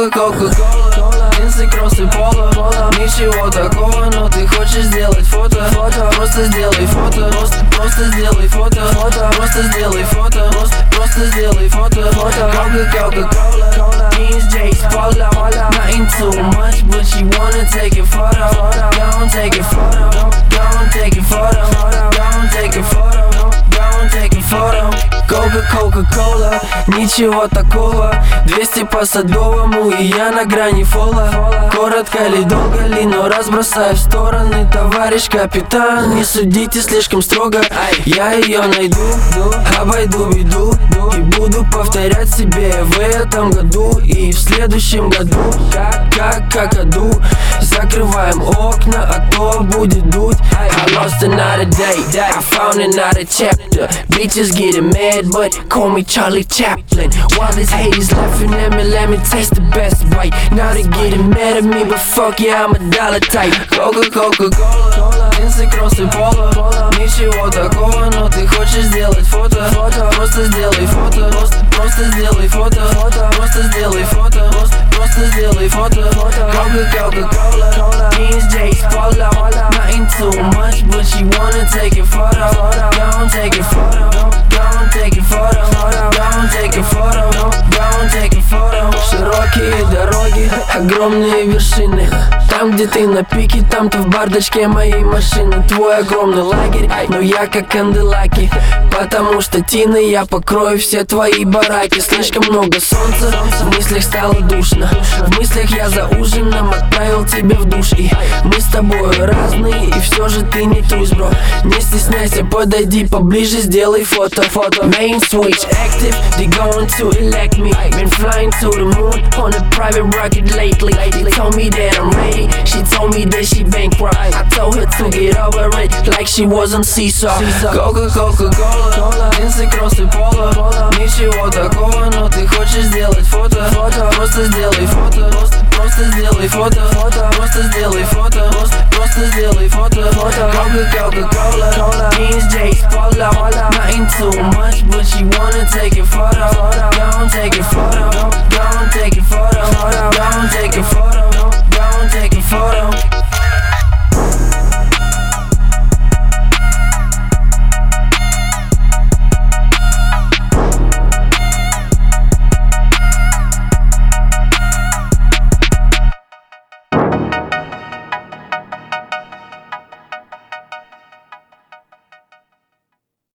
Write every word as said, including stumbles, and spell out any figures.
Кока, кока-кола, джинсы, кроссы, поло, ничего такого, но ты хочешь сделать фото, фото, просто сделай фото, просто, просто сделай фото, фото, просто сделай фото, просто, просто сделай фото, фото. Кока, кока-кола, jeans, J's, polo, nothing too much, but she wanna take a photo, don't take a photo, don't take a photo, don't take a photo, don't take a photo. Кока, кока-кола, ничего такого, двести по Садовому и я на грани фола. Коротко ли, долго ли, но разбросай в стороны, товарищ капитан, не судите слишком строго. Я ее найду, обойду беду и буду повторять себе в этом году и в следующем году. Как, как, какаду, закрываем окна, а то будет дуть. I lost another day, I found another chapter. Bitches getting mad, but call me Charlie Chaplin. While these haters laughing at me, let me taste the best bite. Now they getting mad at me, but fuck yeah, I'm a dollar type. Coca, Coca-Cola, джинсы, кроссы, поло, ничего такого, но ты хочешь сделать фото, фото, просто сделай фото, просто, просто сделай фото, фото, просто сделай фото, просто, просто сделай фото. Coca, Coca-Cola, jeans, J's, polo, nothing too much, but she wanna take a photo, don't take a photo, don't take a photo, don't take a photo, don't take a photo. Широкие дороги, огромные вершины, там, где ты на пике, там ты в бардачке моей машины. Твой огромный лагерь, но я как канделаки, потому что тиной я покрою все твои бараки. Слишком много солнца, в мыслях стало душно, в мыслях я за ужином отправил тебя в душ. И мы с тобой разные, и все же ты не трус, бро. Не стесняйся, подойди поближе, сделай фото, фото. Main switch active, they going to elect me. Been flying to the moon on a private rocket lately. They told me that I'm ready, she told me that she bankrupt. I told her to get over it, like she was on seesaw. Coca, Coca-Cola, джинсы, кроссы, поло, ничего такого, но ты хочешь сделать фото, фото, просто сделай фото, просто, просто сделай фото, фото, просто сделай фото, просто, просто сделай фото. Coca, Coca-Cola, jeans, J's, polo, nothing too much, but she wanna take a photo, don't take a photo, don't take a photo, don't take a photo, don't take a photo.